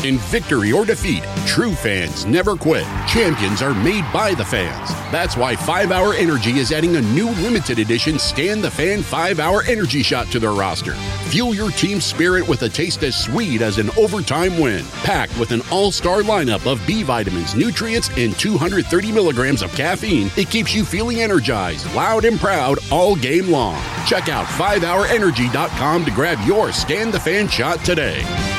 In victory or defeat, true fans never quit. Champions are made by the fans. That's why 5-Hour Energy is adding a new limited edition Scan the Fan 5-Hour Energy Shot to their roster. Fuel your team's spirit with a taste as sweet as an overtime win. Packed with an all-star lineup of B vitamins, nutrients, and 230 milligrams of caffeine, it keeps you feeling energized, loud, and proud all game long. Check out 5hourenergy.com to grab your Scan the Fan shot today.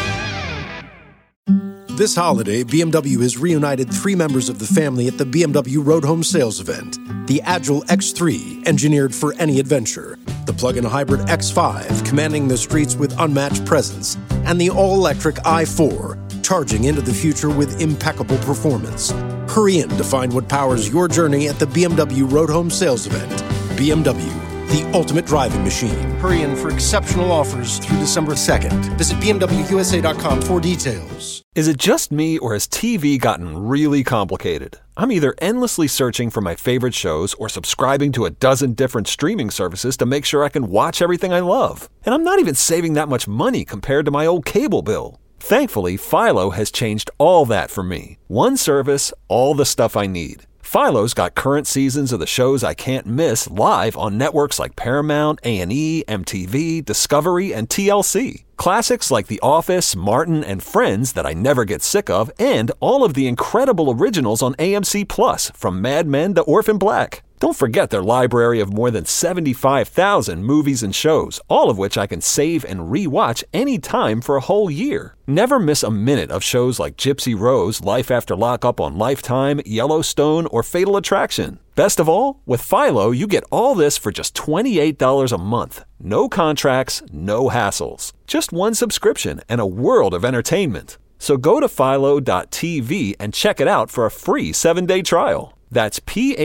This holiday, BMW has reunited 3 members of the family at the BMW Road Home Sales Event. The Agile X3, engineered for any adventure. The plug-in hybrid X5, commanding the streets with unmatched presence. And the all-electric i4, charging into the future with impeccable performance. Hurry in to find what powers your journey at the BMW Road Home Sales Event. BMW, the ultimate driving machine. Hurry in for exceptional offers through December 2nd. Visit BMWUSA.com for details. Is it just me, or has TV gotten really complicated? I'm either endlessly searching for my favorite shows or subscribing to a dozen different streaming services to make sure I can watch everything I love. And I'm not even saving that much money compared to my old cable bill. Thankfully, Philo has changed all that for me. One service, all the stuff I need. Philo's got current seasons of the shows I can't miss live on networks like Paramount, A&E, MTV, Discovery, and TLC. Classics like The Office, Martin, and Friends that I never get sick of, and all of the incredible originals on AMC Plus, from Mad Men to Orphan Black. Don't forget their library of more than 75,000 movies and shows, all of which I can save and re-watch anytime for a whole year. Never miss a minute of shows like Gypsy Rose, Life After Lockup on Lifetime, Yellowstone, or Fatal Attraction. Best of all, with Philo, you get all this for just $28 a month. No contracts, no hassles. Just one subscription and a world of entertainment. So go to philo.tv and check it out for a free 7-day trial. That's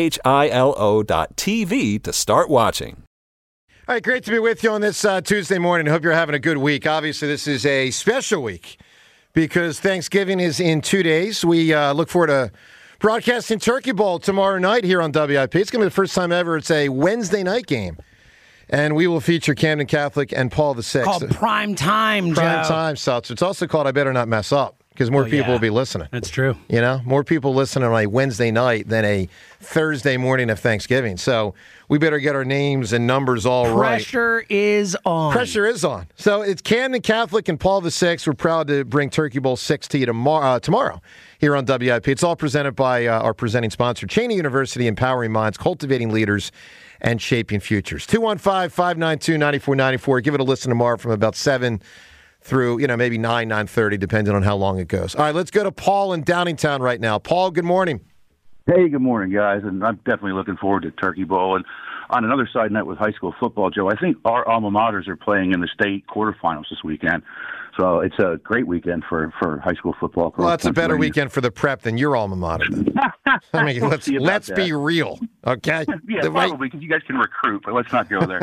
philo.tv to start watching. All right, great to be with you on this Tuesday morning. Hope you're having a good week. Obviously, this is a special week because Thanksgiving is in 2 days. We look forward to broadcasting Turkey Bowl tomorrow night here on WIP. It's going to be the first time ever it's a Wednesday night game. And we will feature Camden Catholic and Paul VI. Called Prime Time, Joe. Prime Time, Seltzer. It's also called I Better Not Mess Up. Because more people will be listening. That's true. You know, more people listening on a Wednesday night than a Thursday morning of Thanksgiving. So we better get our names and numbers all right. Pressure is on. Pressure is on. So it's Camden Catholic and Paul VI. We're proud to bring Turkey Bowl 6 to you tomorrow here on WIP. It's all presented by our presenting sponsor, Cheney University, empowering minds, cultivating leaders, and shaping futures. 215-592-9494. Give it a listen tomorrow from about 7 through, maybe 9:30, depending on how long it goes. All right, let's go to Paul in Downingtown right now. Paul, good morning. Hey, good morning, guys. And I'm definitely looking forward to Turkey Bowl. And on another side note with high school football, Joe, I think our alma maters are playing in the state quarterfinals this weekend. So it's a great weekend for high school football. Well, it's a better weekend for the prep than your alma mater. I mean, let's be real, okay? Yeah, probably, because you guys can recruit, but let's not go there.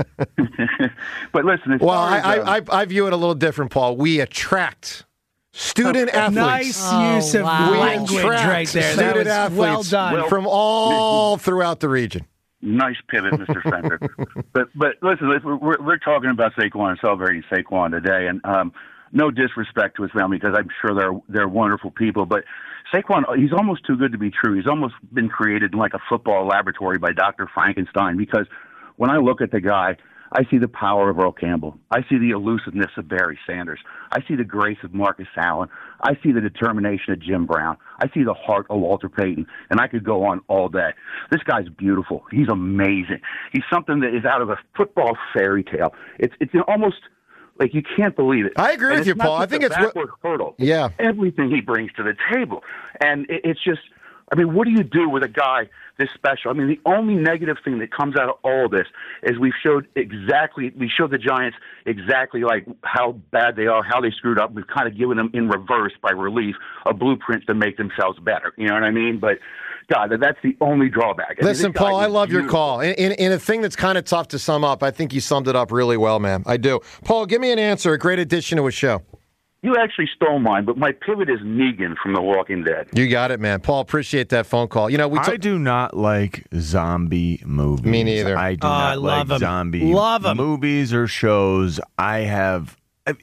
But listen, I view it a little different, Paul. We attract student athletes. Nice use of language right there. That was athletes well done. From all throughout the region. Nice pivot, Mr. Fender. but listen, we're talking about Saquon and celebrating Saquon today, and no disrespect to his family because I'm sure they're wonderful people, but Saquon, he's almost too good to be true. He's almost been created in like a football laboratory by Dr. Frankenstein, because when I look at the guy, I see the power of Earl Campbell. I see the elusiveness of Barry Sanders. I see the grace of Marcus Allen. I see the determination of Jim Brown. I see the heart of Walter Payton, and I could go on all day. This guy's beautiful. He's amazing. He's something that is out of a football fairy tale. It's almost like you can't believe it. I agree with you, Paul. I think it's backward hurdle. Yeah, everything he brings to the table, and it's just. I mean, what do you do with a guy this special? I mean, the only negative thing that comes out of all this is we showed the Giants exactly like how bad they are, how they screwed up. We've kind of given them in reverse by relief a blueprint to make themselves better. You know what I mean? But God, that's the only drawback. Listen, Paul, I love your call. In a thing that's kind of tough to sum up, I think you summed it up really well, man. I do. Paul, give me an answer. A great addition to a show. You actually stole mine, but my pivot is Negan from The Walking Dead. You got it, man. Paul, appreciate that phone call. I do not like zombie movies. Me neither. I do not like zombie movies or shows.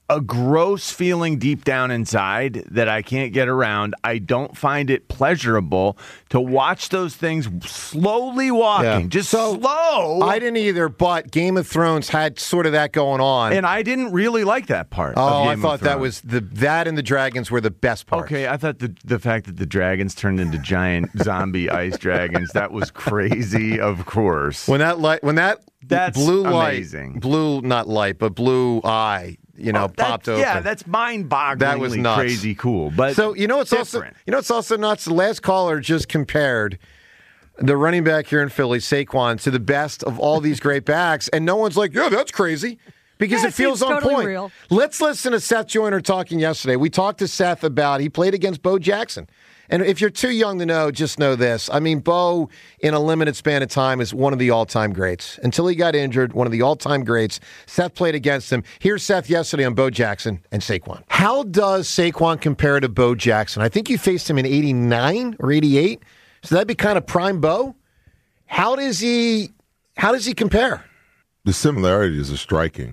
a gross feeling deep down inside that I can't get around. I don't find it pleasurable to watch those things slowly walking. Just slow. I didn't either, but Game of Thrones had sort of that going on. And I didn't really like that part. Oh, I thought that was that and the dragons were the best part. Okay, I thought the fact that the dragons turned into giant zombie ice dragons, that was crazy, of course. That's blue amazing. Blue eye, popped open. Yeah, that's mind-bogglingly that was nuts. Crazy cool. But so it's also nuts. The last caller just compared the running back here in Philly, Saquon, to the best of all these great backs, and no one's like, yeah, that's crazy. Because it feels on totally point. Real. Let's listen to Seth Joyner talking yesterday. We talked to Seth about he played against Bo Jackson. And if you're too young to know, just know this. I mean, Bo, in a limited span of time, is one of the all-time greats. Until he got injured, one of the all-time greats. Seth played against him. Here's Seth yesterday on Bo Jackson and Saquon. How does Saquon compare to Bo Jackson? I think you faced him in 89 or 88. So that'd be kind of prime Bo. How does he compare? The similarities are striking.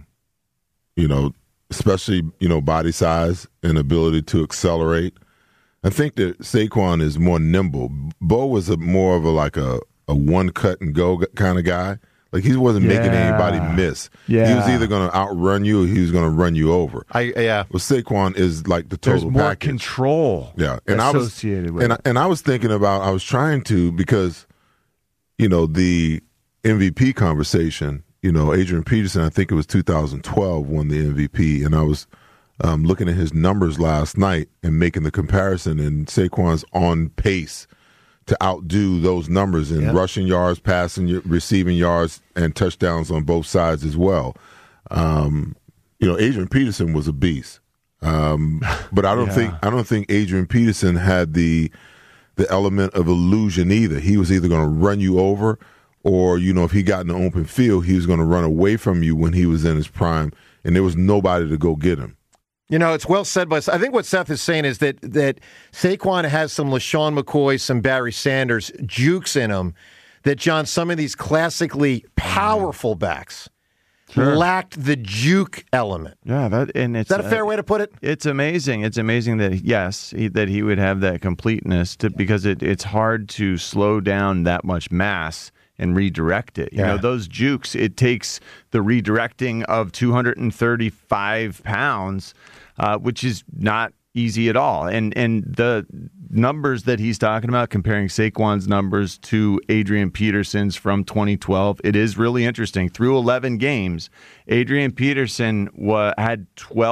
Especially, body size and ability to accelerate. I think that Saquon is more nimble. Bo was more of a one cut and go kind of guy. Like he wasn't making anybody miss. Yeah. He was either going to outrun you or he was going to run you over. Well, Saquon is like the total There's more package. Control. Yeah, and associated with it. And I was thinking about. I was trying to because, the MVP conversation. Adrian Peterson, I think it was 2012, won the MVP, and I was looking at his numbers last night and making the comparison, and Saquon's on pace to outdo those numbers in rushing yards, passing, receiving yards, and touchdowns on both sides as well. Adrian Peterson was a beast, but I don't think Adrian Peterson had the element of illusion either. He was either going to run you over. Or, if he got in the open field, he was going to run away from you when he was in his prime, and there was nobody to go get him. It's well said, but I think what Seth is saying is that Saquon has some LaShawn McCoy, some Barry Sanders jukes in him that, John, some of these classically powerful backs lacked the juke element. Yeah, is that a fair way to put it? It's amazing. It's amazing that, that he would have that completeness because it's hard to slow down that much mass and redirect it. Those jukes, it takes the redirecting of 235 pounds, which is not easy at all. And the numbers that he's talking about, comparing Saquon's numbers to Adrian Peterson's from 2012, it is really interesting. Through 11 games, Adrian Peterson had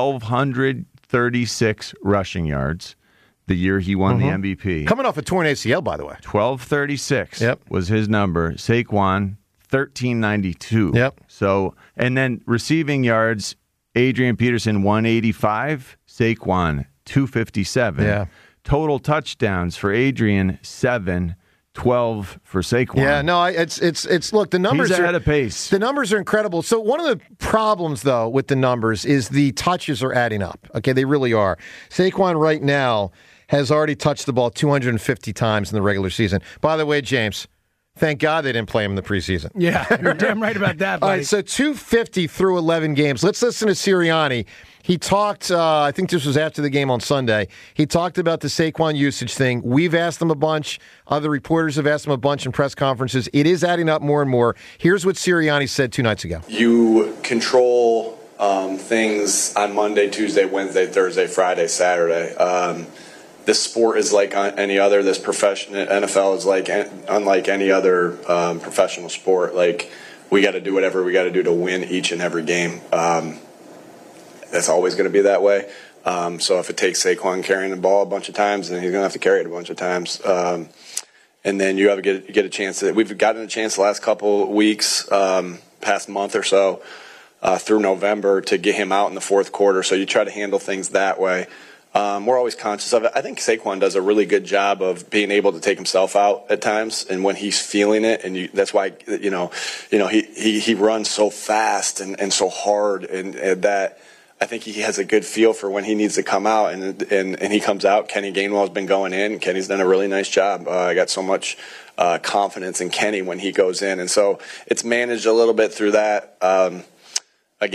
1,236 rushing yards. The year he won the MVP. Coming off a torn ACL, by the way. 1,236 was his number. Saquon, 1,392. Yep. So, and then receiving yards, Adrian Peterson, 185. Saquon, 257. Yeah. Total touchdowns for Adrian, 7. 12 for Saquon. Yeah, no, it's look, the numbers He's ahead of pace. The numbers are incredible. So one of the problems, though, with the numbers is the touches are adding up. Okay, they really are. Saquon right now has already touched the ball 250 times in the regular season. By the way, James, thank God they didn't play him in the preseason. Yeah, you're damn right about that, buddy. All right, so 250 through 11 games. Let's listen to Sirianni. He talked, I think this was after the game on Sunday, he talked about the Saquon usage thing. We've asked him a bunch. Other reporters have asked him a bunch in press conferences. It is adding up more and more. Here's what Sirianni said 2 nights ago. You control things on Monday, Tuesday, Wednesday, Thursday, Friday, Saturday. This sport is like any other. This NFL is unlike any other professional sport. Like, we got to do whatever we got to do to win each and every game. That's always going to be that way. So if it takes Saquon carrying the ball a bunch of times, then he's going to have to carry it a bunch of times. And then you have to get a chance. We've gotten a chance the last couple weeks, past month or so, through November, to get him out in the fourth quarter. So you try to handle things that way. We're always conscious of it. I think Saquon does a really good job of being able to take himself out at times, and when he's feeling it, and that's why he runs so fast and so hard, and that I think he has a good feel for when he needs to come out, and he comes out. Kenny Gainwell's been going in. Kenny's done a really nice job. I got so much confidence in Kenny when he goes in, and so it's managed a little bit through that. Again,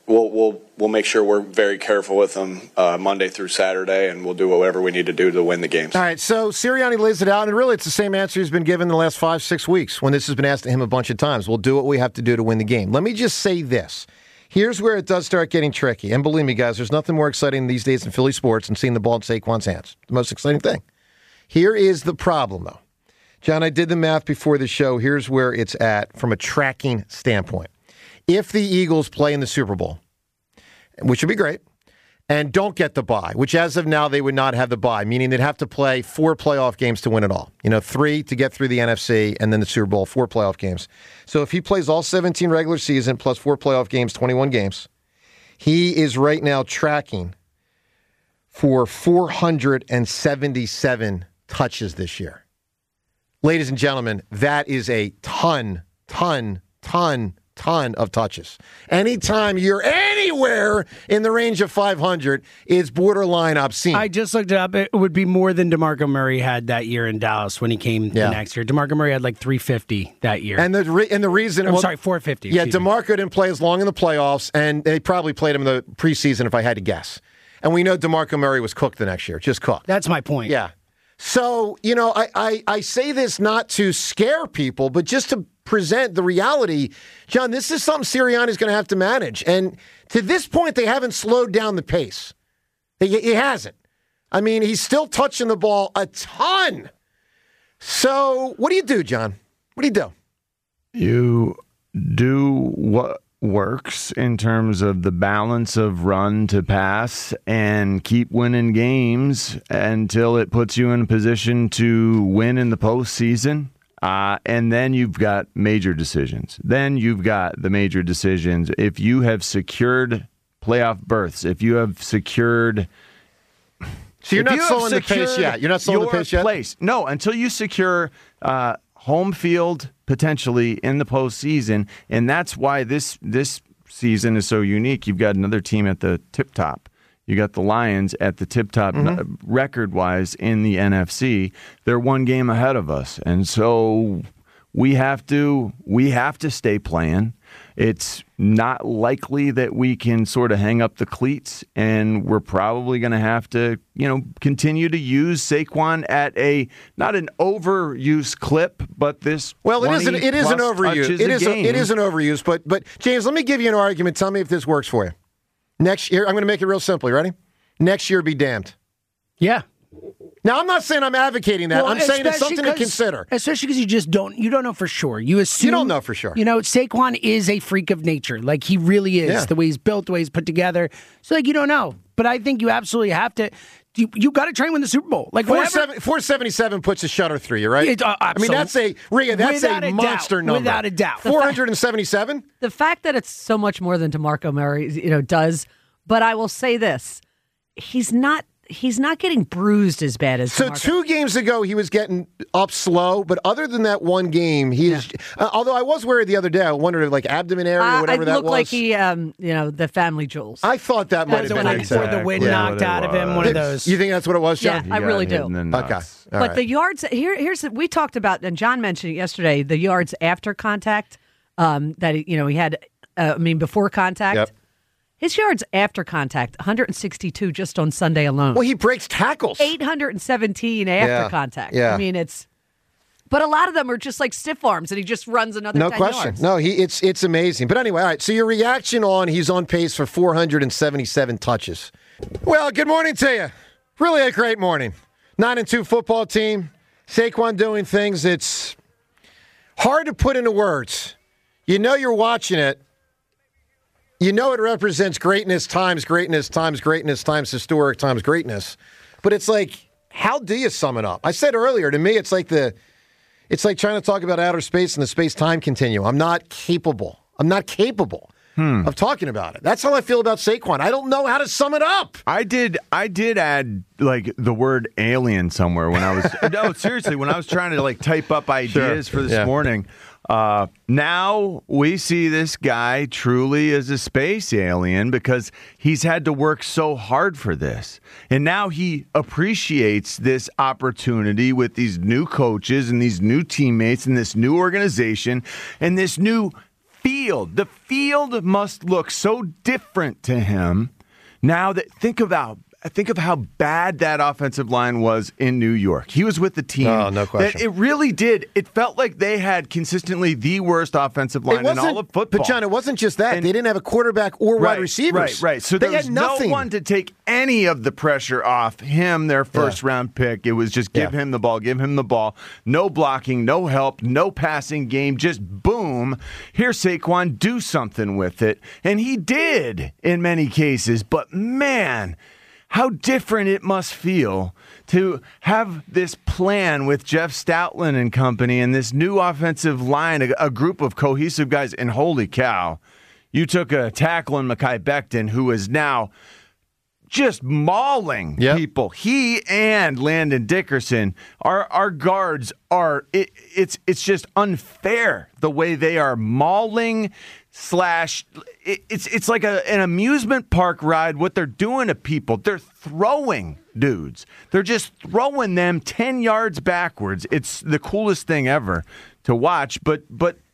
we'll make sure we're very careful with him Monday through Saturday, and we'll do whatever we need to do to win the games. All right, so Sirianni lays it out, and really it's the same answer he's been given the last 5-6 weeks when this has been asked to him a bunch of times. We'll do what we have to do to win the game. Let me just say this. Here's where it does start getting tricky. And believe me, guys, there's nothing more exciting these days in Philly sports than seeing the ball in Saquon's hands. The most exciting thing. Here is the problem, though. John, I did the math before the show. Here's where it's at from a tracking standpoint. If the Eagles play in the Super Bowl, which would be great, and don't get the bye, which as of now they would not have the bye, meaning they'd have to play 4 playoff games to win it all. 3 to get through the NFC, and then the Super Bowl, 4 playoff games. So if he plays all 17 regular season plus 4 playoff games, 21 games, he is right now tracking for 477 touches this year. Ladies and gentlemen, that is a ton of touches. Anytime you're anywhere in the range of 500, it's borderline obscene. I just looked it up. It would be more than DeMarco Murray had that year in Dallas when he came the next year. DeMarco Murray had like 350 that year. And the reason... I'm sorry, 450. Yeah, DeMarco didn't play as long in the playoffs, and they probably played him in the preseason if I had to guess. And we know DeMarco Murray was cooked the next year, just cooked. That's my point. Yeah. So, I say this not to scare people, but just to present the reality. John, this is something Sirianni's going to have to manage. And to this point, they haven't slowed down the pace. He hasn't. I mean, he's still touching the ball a ton. So what do you do, John? What do you do? You do what works in terms of the balance of run to pass and keep winning games until it puts you in a position to win in the postseason. And then you've got major decisions. If you have secured playoff berths, if you have secured... So you're not slowing the pace yet? You're not slowing the pace yet? Place. No, until you secure home field potentially in the postseason. And that's why this season is so unique. You've got another team at the tip top. You got the Lions at the tip-top record-wise in the NFC. They're one game ahead of us. And so we have to stay playing. It's not likely that we can sort of hang up the cleats, and we're probably going to have to, continue to use Saquon at not an overuse clip, but this. Well, it is an overuse. It is an overuse. But James, let me give you an argument. Tell me if this works for you. Next year, I'm going to make it real simple. You ready? Next year, be damned. Yeah. Now, I'm not saying I'm advocating that. I'm saying it's something to consider. Especially because you don't know for sure. You assume. You don't know for sure. Saquon is a freak of nature. Like, he really is. Yeah. The way he's built, the way he's put together. So, you don't know. But I think you absolutely have to. You got to try and win the Super Bowl. Like 477 puts a shutter through you, right? I mean, that's a monster number. Without a doubt. 477? The fact that it's so much more than DeMarco Murray, does. But I will say this. He's not getting bruised as bad as DeMarco. 2 games ago, he was getting up slow, but other than that one game, although I was worried the other day, I wondered if abdomen area or whatever that was. It looked like he, the family jewels. I thought that might have been it. Before the wind knocked out of him, one of those. You think that's what it was, John? Yeah, I really do. Okay. But the yards, we talked about, and John mentioned it yesterday, the yards after contact, that he had, before contact. Yep. His yards after contact, 162 just on Sunday alone. Well, he breaks tackles. 817 after contact. Yeah. But a lot of them are just like stiff arms, and he just runs another 10 yards. No, it's amazing. But anyway, all right, so your reaction on he's on pace for 477 touches. Well, good morning to you. Really a great morning. 9-2 football team. Saquon doing things it's hard to put into words. You're watching it. It represents greatness times greatness times greatness times historic times greatness. But it's like, how do you sum it up? I said earlier, to me, it's like trying to talk about outer space and the space-time continuum. I'm not capable of talking about it. That's how I feel about Saquon. I don't know how to sum it up. I did add the word alien somewhere when I was no, seriously, when I was trying to type up ideas for this morning. Now we see this guy truly as a space alien because he's had to work so hard for this. And now he appreciates this opportunity with these new coaches and these new teammates and this new organization and this new field must look so different to him now that think of how bad that offensive line was in New York. He was with the team. Oh, no question. That it really did. It felt like they had consistently the worst offensive line in all of football. But, John, it wasn't just that. They didn't have a quarterback or wide receivers. Right. So they there was had nothing. no one to take any of the pressure off him, their first-round pick. It was just give him the ball. No blocking, no help, no passing game. Just boom. Here's Saquon. Do something with it. And he did in many cases. But, man, how different it must feel to have this plan with Jeff Stoutland and company and this new offensive line, a group of cohesive guys. And holy cow, you took a tackle in Mekhi Becton who is now just mauling people. He and Landon Dickerson, our guards are. It's just unfair the way they are mauling. It's like an amusement park ride. What they're doing to people, they're throwing dudes. They're just throwing them 10 yards backwards. It's the coolest thing ever to watch. But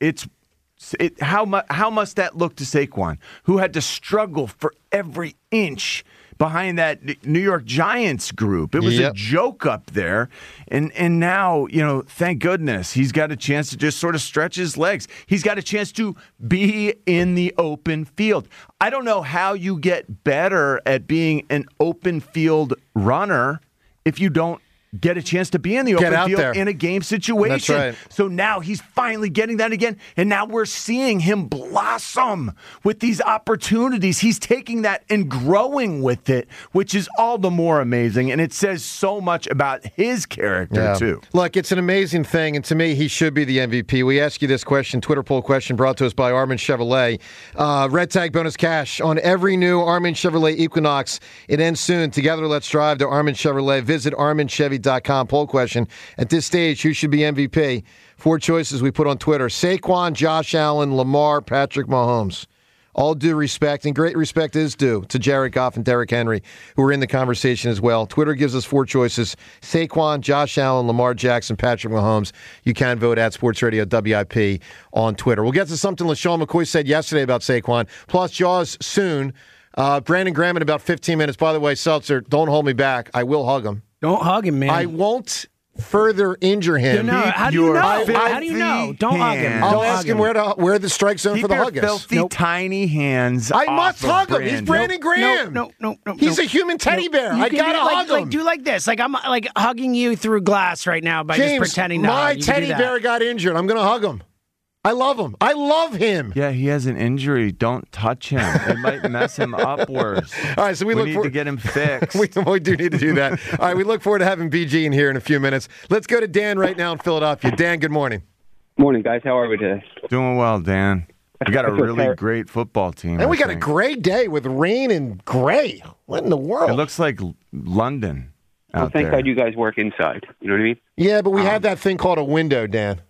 how must that look to Saquon, who had to struggle for every inch behind that New York Giants group? It was a joke up there. And now, thank goodness, he's got a chance to just sort of stretch his legs. He's got a chance to be in the open field. I don't know how you get better at being an open field runner if you don't get a chance to be in the open field in a game situation. That's right. So now he's finally getting that again, and now we're seeing him blossom with these opportunities. He's taking that and growing with it, which is all the more amazing, and it says so much about his character, too. Look, it's an amazing thing, and to me, he should be the MVP. We ask you this question, Twitter poll question brought to us by Armin Chevrolet. Red Tag bonus cash on every new Armin Chevrolet Equinox. It ends soon. Together, let's drive to Armin Chevrolet. Visit ArminChevy.com. Poll question. At this stage, who should be MVP? 4 choices we put on Twitter. Saquon, Josh Allen, Lamar, Patrick Mahomes. All due respect, and great respect is due to Jared Goff and Derrick Henry, who are in the conversation as well. Twitter gives us 4 choices. Saquon, Josh Allen, Lamar Jackson, Patrick Mahomes. You can vote at Sports Radio WIP on Twitter. We'll get to something LaShawn McCoy said yesterday about Saquon, plus Jaws soon. Brandon Graham in about 15 minutes. By the way, Seltzer, don't hold me back. I will hug him. Don't hug him, man. I won't further injure him. How do you know? How do you know? Don't hug him. I'll ask him where the strike zone for the hug is. Filthy tiny hands. I must hug him. He's Brandon Graham. No. He's a human teddy bear. I gotta hug him. Do like this. Like I'm like hugging you through glass right now by James, just pretending to my teddy bear got injured. I'm gonna hug him. I love him. I love him. Yeah, he has an injury. Don't touch him. It might mess him up worse. All right, so we need to get him fixed. we do need to do that. All right, we look forward to having BG in here in a few minutes. Let's go to Dan right now in Philadelphia. Dan, good morning. Morning, guys. How are we today? Doing well, Dan. We got a really great football team. And we got a great day with rain and gray. What in the world? It looks like London out thank there. God you guys work inside. You know what I mean? Yeah, but we have that thing called a window, Dan.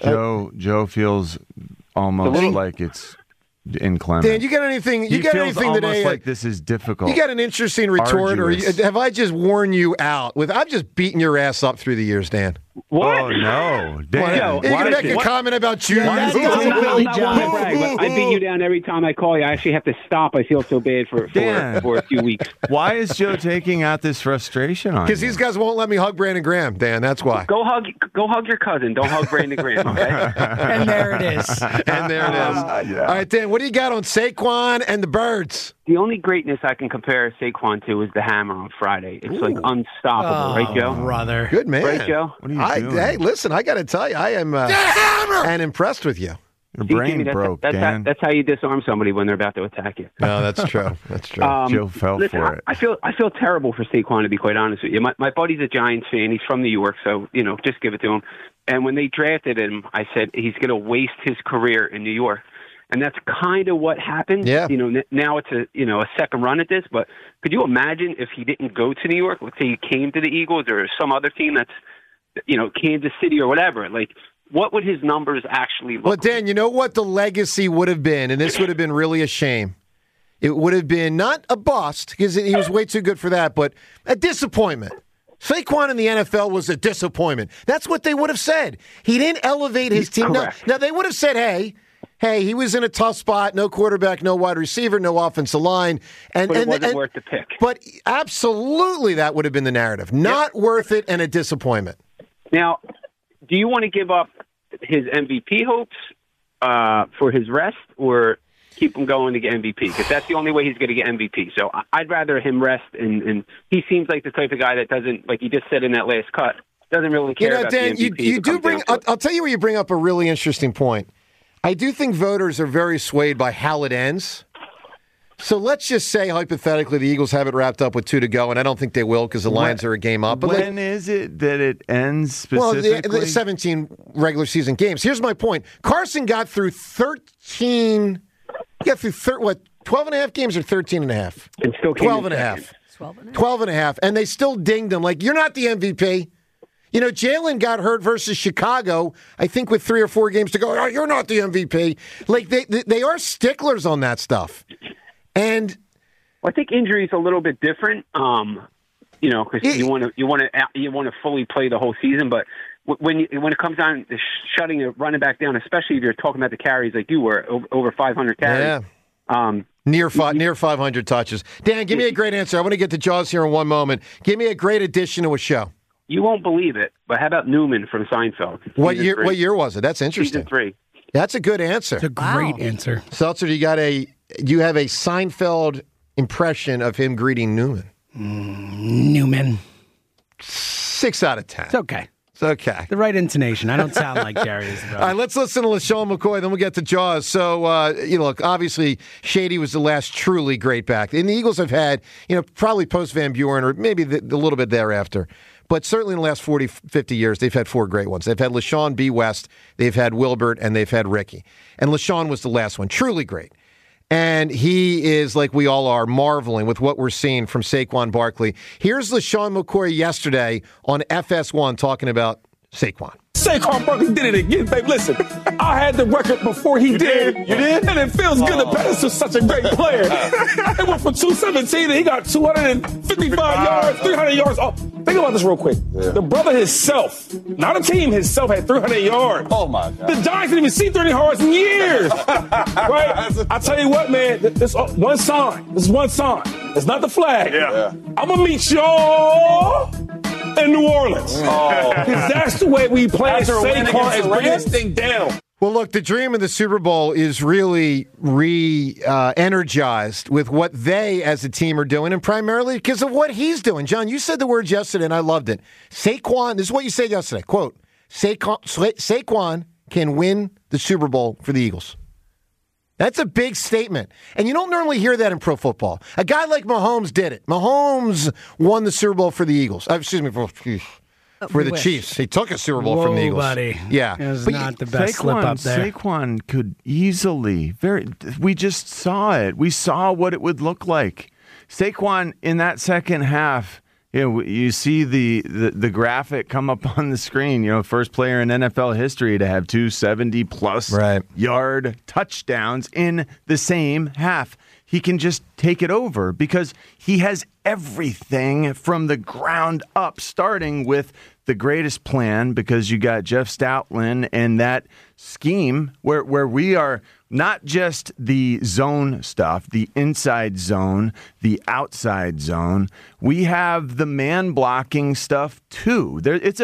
Joe feels almost like it's inclement. Dan, you got anything? He feels almost today? Like this is difficult. You got an interesting retort, arduous. or have I just worn you out? I've just beaten your ass up through the years, Dan. What? Oh no, Dan! You're gonna make a comment about you? I beat you down every time I call you. I actually have to stop. I feel so bad for a few weeks. Why is Joe taking out this frustration on? Because these guys won't let me hug Brandon Graham, Dan. That's why. Go hug your cousin. Don't hug Brandon Graham. Okay. And there it is. Yeah. All right, Dan. What do you got on Saquon and the Birds? The only greatness I can compare Saquon to is the hammer on Friday. It's like unstoppable, right, Joe? Brother. Good man. Right, Joe? What are you doing? Hey, listen, I got to tell you, I am and impressed with you. Your brain broke, Dan. That's how you disarm somebody when they're about to attack you. No, that's true. That's true. Joe fell for it. I feel terrible for Saquon, to be quite honest with you. My buddy's a Giants fan. He's from New York, so just give it to him. And when they drafted him, I said he's going to waste his career in New York. And that's kind of what happened. Yeah. Now it's a second run at this. But could you imagine if he didn't go to New York? Let's say he came to the Eagles or some other team that's, Kansas City or whatever. Like, what would his numbers actually look like? Well, Dan, you know what the legacy would have been, and this would have been really a shame. It would have been not a bust, because he was way too good for that, but a disappointment. Saquon in the NFL was a disappointment. That's what they would have said. He didn't elevate his team. Now, they would have said, hey, hey, he was in a tough spot, no quarterback, no wide receiver, no offensive line. But it wasn't worth the pick. But absolutely that would have been the narrative. Not worth it and a disappointment. Now, do you want to give up his MVP hopes for his rest or keep him going to get MVP? Because that's the only way he's going to get MVP. So I'd rather him rest, and he seems like the type of guy that doesn't, like you just said in that last cut, doesn't really care about Dan, the MVP. You do bring. I'll tell you where you bring up a really interesting point. I do think voters are very swayed by how it ends. So let's just say, hypothetically, the Eagles have it wrapped up with 2 to go, and I don't think they will because the Lions are a game up. But when is it that it ends specifically? Well, the 17 regular season games. Here's my point. Carson got through 13. He got through 12 and a half games or 13 and a half? And still 12 and a half. 12 and a half. And they still dinged him like, you're not the MVP. You know, Jalen got hurt versus Chicago, I think with 3 or 4 games to go. Oh, you're not the MVP. Like, they are sticklers on that stuff. And I think injury is a little bit different, you know, because you want to fully play the whole season. But when it comes down to shutting a running back down, especially if you're talking about the carries like you were, over 500 carries. Yeah. Near 500 touches. Dan, give me a great answer. I want to get to Jaws here in one moment. Give me a great addition to a show. You won't believe it, but how about Newman from Seinfeld? What year was it? That's interesting. Season 3. That's a good answer. It's a great answer. Seltzer, you have a Seinfeld impression of him greeting Newman. Newman. 6 out of 10. It's okay. It's okay. The right intonation. I don't sound like Gary. All right, let's listen to LaShawn McCoy, then we'll get to Jaws. So, look, obviously, Shady was the last truly great back. And the Eagles have had, probably post Van Buren or maybe a little bit thereafter. But certainly in the last 40, 50 years, they've had 4 great ones. They've had LaShawn B. West, they've had Wilbert, and they've had Ricky. And LaShawn was the last one, truly great. And he is, like we all are, marveling with what we're seeing from Saquon Barkley. Here's LaShawn McCoy yesterday on FS1 talking about Saquon. Saquon Barkley did it again, babe. Listen, I had the record before he did. You did? And it feels good to pass to such a great player. It went from 217 and he got 255 yards, 300 yards. Oh, think about this real quick. Yeah. The brother himself, not a team, himself had 300 yards. Oh, my God. The Giants didn't even see 30 yards in years. Right? I tell you what, man, this one sign. This is one sign. It's not the flag. Yeah. I'm going to meet y'all in New Orleans. Because that's the way we play. Saquon is bringing this thing down. Well, look, the dream of the Super Bowl is really energized with what they as a team are doing, and primarily because of what he's doing. John, you said the words yesterday, and I loved it. Saquon, this is what you said yesterday, quote, Saquon can win the Super Bowl for the Eagles. That's a big statement. And you don't normally hear that in pro football. A guy like Mahomes did it. Mahomes won the Super Bowl for the Eagles. For the Chiefs. He took a Super Bowl from the Eagles. Buddy. Yeah. It was not the best slip up there. Saquon could easily, we just saw it. We saw what it would look like. Saquon in that second half, you see the graphic come up on the screen. First player in NFL history to have 270-plus yard touchdowns in the same half. He can just take it over because he has everything from the ground up, starting with the greatest plan because you got Jeff Stoutland and that scheme where we are not just the zone stuff, the inside zone, the outside zone. We have the man blocking stuff too. It's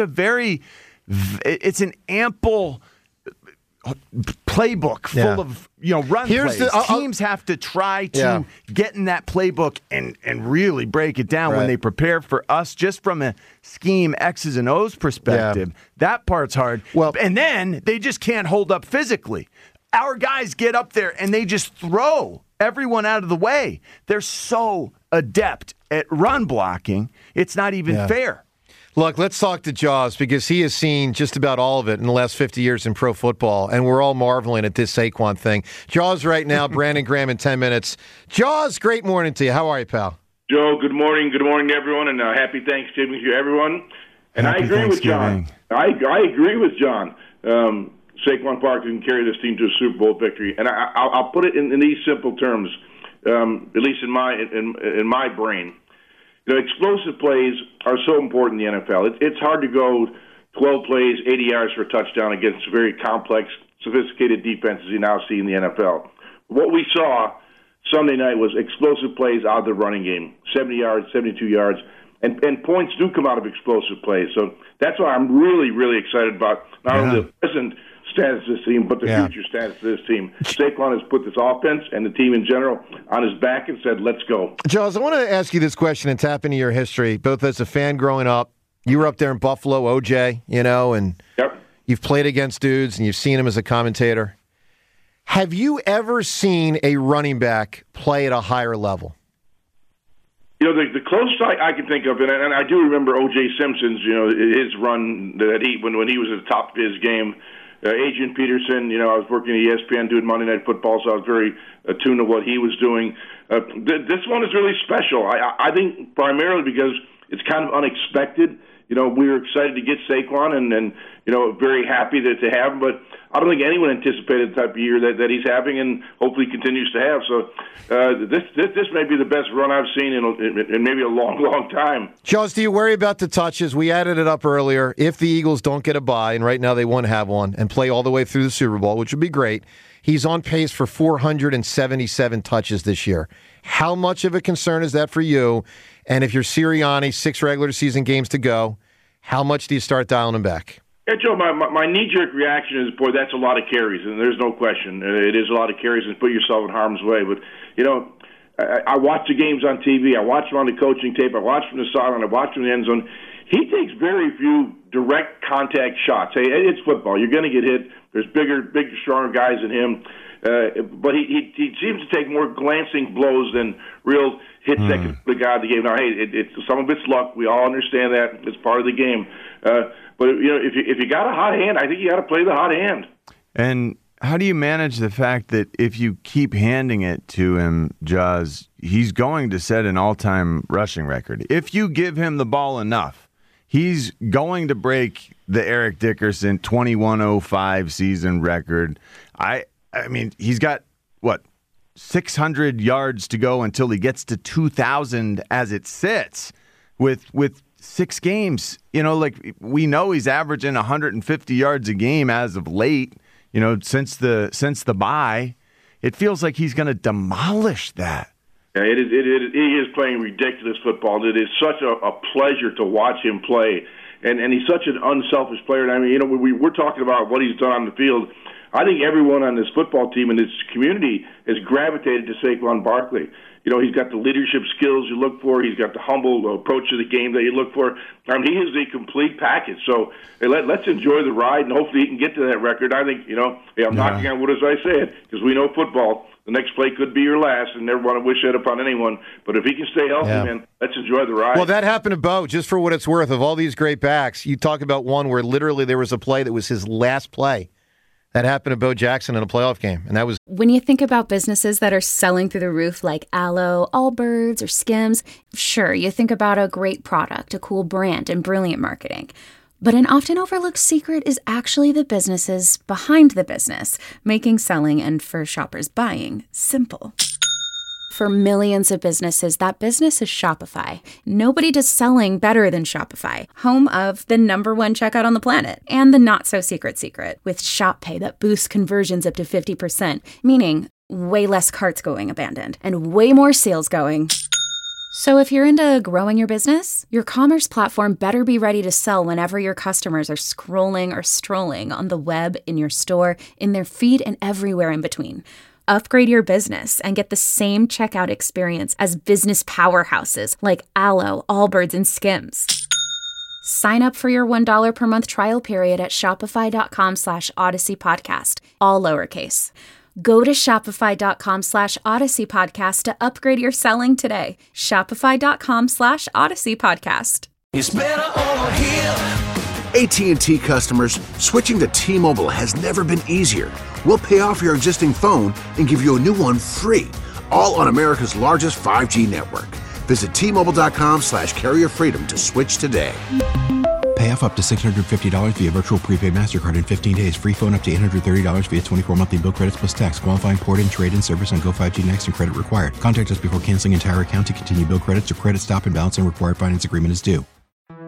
an ample playbook full of run plays. Teams have to try to get in that playbook and really break it down when they prepare for us just from a scheme X's and O's perspective. That part's hard. And then they just can't hold up physically. Our guys get up there and they just throw everyone out of the way. They're so adept at run blocking, it's not even fair. Look, let's talk to Jaws because he has seen just about all of it in the last 50 years in pro football, and we're all marveling at this Saquon thing. Jaws right now, Brandon Graham in 10 minutes. Jaws, great morning to you. How are you, pal? Joe, good morning. Good morning to everyone, and happy Thanksgiving to everyone. And I agree with John. I agree with John. Saquon Barkley can carry this team to a Super Bowl victory, and I'll put it in these simple terms, at least in my brain. Explosive plays are so important in the NFL. It's hard to go 12 plays, 80 yards for a touchdown against very complex sophisticated defenses you now see in the NFL. What we saw Sunday night was explosive plays out of the running game, 70 yards, 72 yards, and points do come out of explosive plays. So that's why I'm really, really excited about not only the present status of this team, but the future status of this team. Saquon has put this offense and the team in general on his back and said, let's go. Charles, I want to ask you this question and tap into your history, both as a fan growing up. You were up there in Buffalo, OJ, and you've played against dudes and you've seen him as a commentator. Have you ever seen a running back play at a higher level? The closest I can think of, and I do remember O.J. Simpson's, his run that when he was at the top of his game. Adrian Peterson, I was working at ESPN doing Monday Night Football, so I was very attuned to what he was doing. This one is really special. I think primarily because it's kind of unexpected. We were excited to get Saquon and very happy to have him, but I don't think anyone anticipated the type of year that he's having and hopefully continues to have. So this may be the best run I've seen in maybe a long, long time. Charles, do you worry about the touches? We added it up earlier. If the Eagles don't get a bye, and right now they won't have one, and play all the way through the Super Bowl, which would be great, he's on pace for 477 touches this year. How much of a concern is that for you? And if you're Sirianni, 6 regular season games to go, how much do you start dialing him back? Yeah, Joe, my knee-jerk reaction is, boy, that's a lot of carries, and there's no question. It is a lot of carries, and put yourself in harm's way. But, I watch the games on TV. I watch them on the coaching tape. I watch from the sideline. I watch from the end zone. He takes very few direct contact shots. Hey, it's football. You're going to get hit. There's bigger, stronger guys than him. But he seems to take more glancing blows than real hits that can put a guy out of the game. Now, hey, some of it's luck. We all understand that. It's part of the game. But if you got a hot hand, I think you got to play the hot hand. And how do you manage the fact that if you keep handing it to him, Jaws, he's going to set an all-time rushing record? If you give him the ball enough, he's going to break the Eric Dickerson 2105 season record. I mean, he's got, 600 yards to go until he gets to 2,000 as it sits with 6 games. We know he's averaging 150 yards a game as of late, since the bye. It feels like he's going to demolish that. Yeah, he is playing ridiculous football. It is such a pleasure to watch him play. And he's such an unselfish player. And I mean, we're talking about what he's done on the field. I think everyone on this football team and this community has gravitated to Saquon Barkley. He's got the leadership skills you look for. He's got the humble approach to the game that you look for. I mean, he is a complete package. So let's enjoy the ride, and hopefully he can get to that record. I think, I'm knocking on wood as I say it, because we know football. The next play could be your last, and never want to wish that upon anyone. But if he can stay healthy, man, let's enjoy the ride. Well, that happened to Bo, just for what it's worth. Of all these great backs, you talk about one where literally there was a play that was his last play. That happened to Bo Jackson in a playoff game, and that was... When you think about businesses that are selling through the roof like Aloe, Allbirds, or Skims, sure, you think about a great product, a cool brand, and brilliant marketing. But an often overlooked secret is actually the businesses behind the business, making selling and, for shoppers, buying simple. For millions of businesses, that business is Shopify. Nobody does selling better than Shopify, home of the #1 checkout on the planet, and the not-so-secret secret, with Shop Pay that boosts conversions up to 50%, meaning way less carts going abandoned, and way more sales going. So if you're into growing your business, your commerce platform better be ready to sell whenever your customers are scrolling or strolling on the web, in your store, in their feed, and everywhere in between. Upgrade your business and get the same checkout experience as business powerhouses like Aloe, Allbirds, and Skims. Sign up for your $1 per month trial period at shopify.com/Odyssey Podcast, all lowercase. Go to shopify.com/Odyssey Podcast to upgrade your selling today. Shopify.com/Odyssey Podcast. It's better over here. AT&T customers, switching to T-Mobile has never been easier. We'll pay off your existing phone and give you a new one free, all on America's largest 5G network. Visit T-Mobile.com/carrier freedom to switch today. Pay off up to $650 via virtual prepaid MasterCard in 15 days. Free phone up to $830 via 24 monthly bill credits plus tax. Qualifying port-in, trade-in service on Go 5G Next and credit required. Contact us before canceling entire account to continue bill credits or credit stop and balance and required finance agreement is due.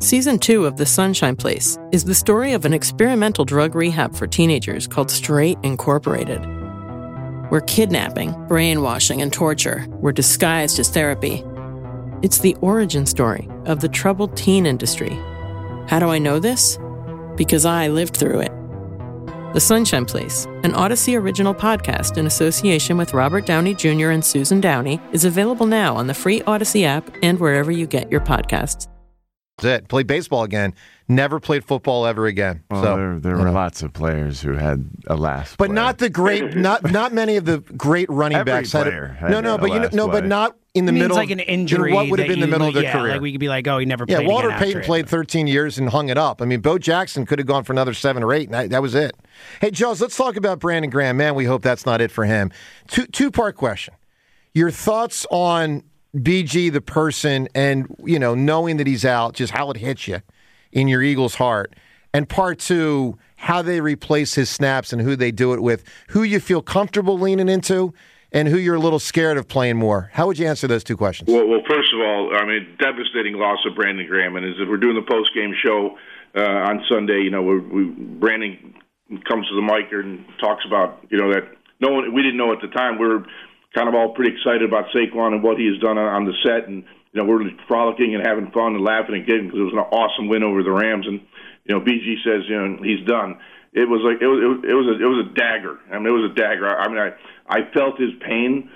Season 2 of The Sunshine Place is the story of an experimental drug rehab for teenagers called Straight Incorporated, where kidnapping, brainwashing, and torture were disguised as therapy. It's the origin story of the troubled teen industry. How do I know this? Because I lived through it. The Sunshine Place, an Odyssey original podcast in association with Robert Downey Jr. and Susan Downey, is available now on the free Odyssey app and wherever you get your podcasts. That's it. Played baseball again. Never played football ever again. Well, so there were lots of players who had a last, but play. not the great, not many of the great running backs had but not in the middle. Like an injury. What would have been the middle of their career? Like we could be like, oh, he never played. Yeah, Walter again Payton played 13 years and hung it up. I mean, Bo Jackson could have gone for another 7 or 8, and that was it. Hey, Jones, let's talk about Brandon Graham. Man, we hope that's not it for him. Two-part question. Your thoughts on BG the person, and knowing that he's out, just how it hits you in your Eagles' heart. And part 2, how they replace his snaps and who they do it with, who you feel comfortable leaning into, and who you're a little scared of playing more. How would you answer those 2 questions? Well, first of all, I mean, devastating loss of Brandon Graham. And as we're doing the post-game show on Sunday, Brandon comes to the mic and talks about, that we didn't know at the time. We were kind of all pretty excited about Saquon and what he has done on the set, and we're frolicking and having fun and laughing and giggling because it was an awesome win over the Rams. And BG says he's done. It was like it was a dagger. I mean, it was a dagger. I felt his pain.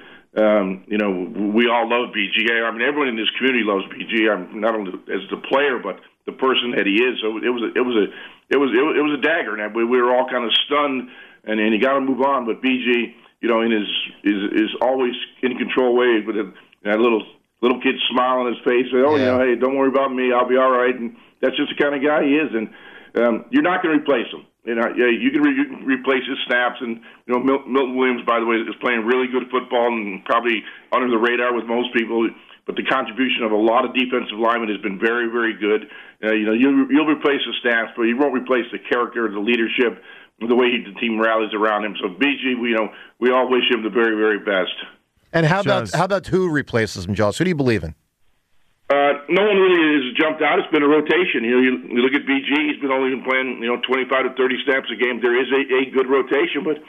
We all love BG. I mean, everyone in this community loves BG. I'm not only as the player, but the person that he is. So it was a dagger, and we were all kind of stunned. And you got to move on. But BG, in his always in control way, with that little kid smile on his face, say, hey, don't worry about me. I'll be all right. And that's just the kind of guy he is. And you're not going to replace him. You can replace his snaps, and Milton Williams, by the way, is playing really good football and probably under the radar with most people. But the contribution of a lot of defensive linemen has been very, very good. You'll replace the snaps, but you won't replace the character, the leadership, the way the team rallies around him. So BG, we all wish him the very, very best. And how about who replaces him, Josh? Who do you believe in? No one really has jumped out. It's been a rotation. You look at BG. He's been only playing 25 to 30 snaps a game. There is a good rotation, but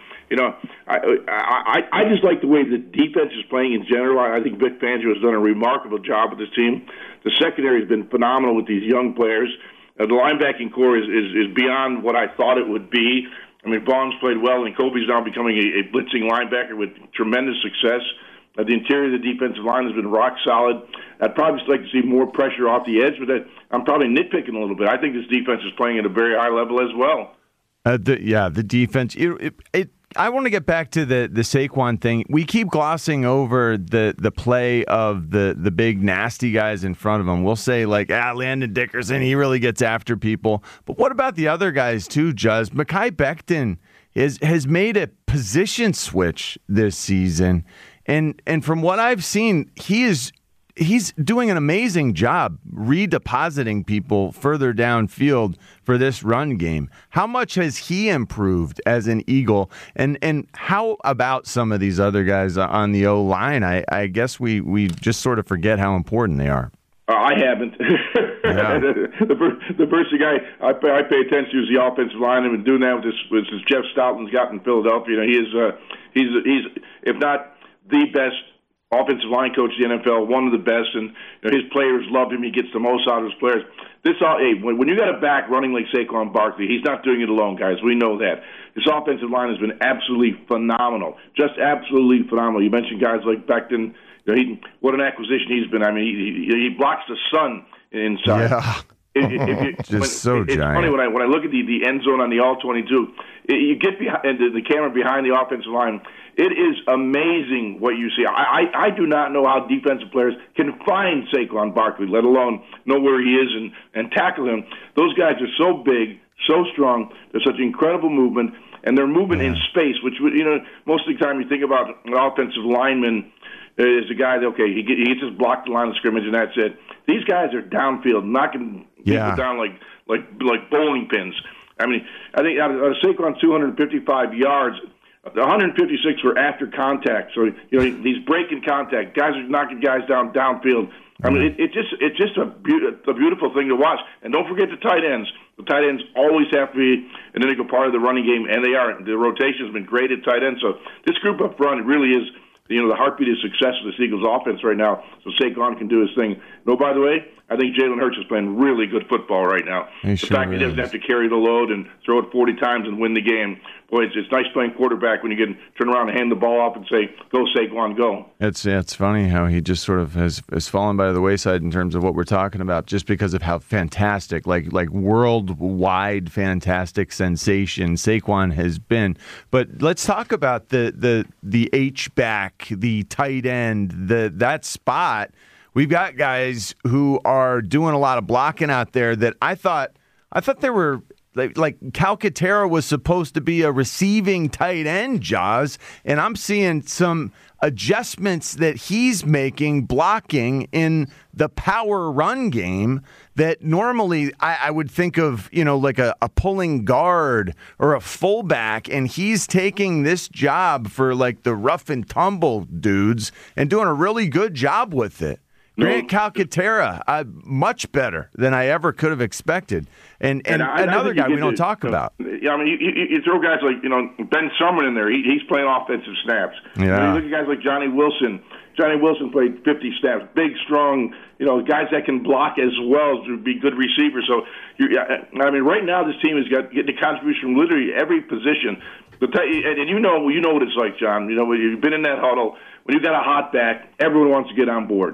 I just like the way the defense is playing in general. I think Vic Fangio has done a remarkable job with this team. The secondary has been phenomenal with these young players. The linebacking core is beyond what I thought it would be. I mean, Vaughn's played well, and Kobe's now becoming a blitzing linebacker with tremendous success. The interior of the defensive line has been rock solid. I'd probably just like to see more pressure off the edge, but I'm probably nitpicking a little bit. I think this defense is playing at a very high level as well. The defense. I want to get back to the Saquon thing. We keep glossing over the play of the big nasty guys in front of him. We'll say Landon Dickerson, he really gets after people. But what about the other guys too, Juz? Mekhi Becton has made a position switch this season. And from what I've seen, he's doing an amazing job redepositing people further downfield for this run game. How much has he improved as an Eagle? And how about some of these other guys on the O-line? I guess we just sort of forget how important they are. I haven't. Yeah. the first guy I pay attention to is the offensive line. I've been doing that with this Jeff Stoutland's got in Philadelphia. He's if not the best offensive line coach in the NFL, one of the best, and his players love him. He gets the most out of his players. When you got a back running like Saquon Barkley, he's not doing it alone, guys. We know that. His offensive line has been absolutely phenomenal, just absolutely phenomenal. You mentioned guys like Becton. What an acquisition he's been. I mean, he blocks the sun inside. Yeah. It's funny when I look at the end zone on the All-22, you get behind the camera behind the offensive line. It is amazing what you see. I do not know how defensive players can find Saquon Barkley, let alone know where he is and tackle him. Those guys are so big, so strong. They're such incredible movement, and they're moving in space, which, most of the time you think about an offensive lineman is a guy that, he gets just blocked the line of scrimmage and that's it. These guys are downfield, knocking people down like bowling pins. I mean, I think out of Saquon's 255 yards, The 156 were after contact, so he's breaking contact. Guys are knocking guys downfield. I mean, it's just a beautiful thing to watch. And don't forget the tight ends. The tight ends always have to be an integral part of the running game, and they are. The rotation has been great at tight end. So this group up front really is, the heartbeat of success of the Eagles offense right now. So Saquon can do his thing. No, by the way, I think Jalen Hurts is playing really good football right now. The fact he doesn't have to carry the load and throw it 40 times and win the game. Boy, it's nice playing quarterback when you can turn around and hand the ball off and say, "Go, Saquon, go." It's funny how he just sort of has fallen by the wayside in terms of what we're talking about, just because of how fantastic, like worldwide fantastic sensation Saquon has been. But let's talk about the H-back, the tight end, that spot. We've got guys who are doing a lot of blocking out there that I thought they were. Like Calcaterra was supposed to be a receiving tight end, Jaws, and I'm seeing some adjustments that he's making blocking in the power run game that normally I would think of, like a pulling guard or a fullback, and he's taking this job for like the rough and tumble dudes and doing a really good job with it. Grant Calcaterra, much better than I ever could have expected. And another guy we don't talk about. Yeah, I mean, you throw guys like, Ben Summerlin in there. He's playing offensive snaps. Yeah. You look at guys like Johnny Wilson. Johnny Wilson played 50 snaps. Big, strong, guys that can block as well as be good receivers. So, right now this team is getting a contribution from literally every position. And you know what it's like, John. You've been in that huddle. When you got a hot back, everyone wants to get on board.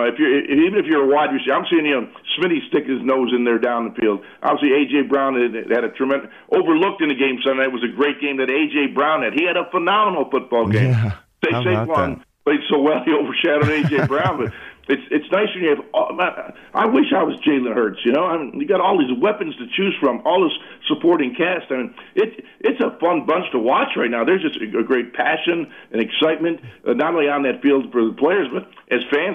Even if you're a wide receiver, I'm seeing Smitty stick his nose in there down the field. Obviously, A.J. Brown had a tremendous overlooked in the game Sunday. It was a great game that A.J. Brown had. He had a phenomenal football game. Yeah. Saquon played so well he overshadowed A.J. Brown, but it's nice when you have. I wish I was Jalen Hurts. You got all these weapons to choose from, all this supporting cast. It's a fun bunch to watch right now. There's just a great passion and excitement, not only on that field for the players, but as fans.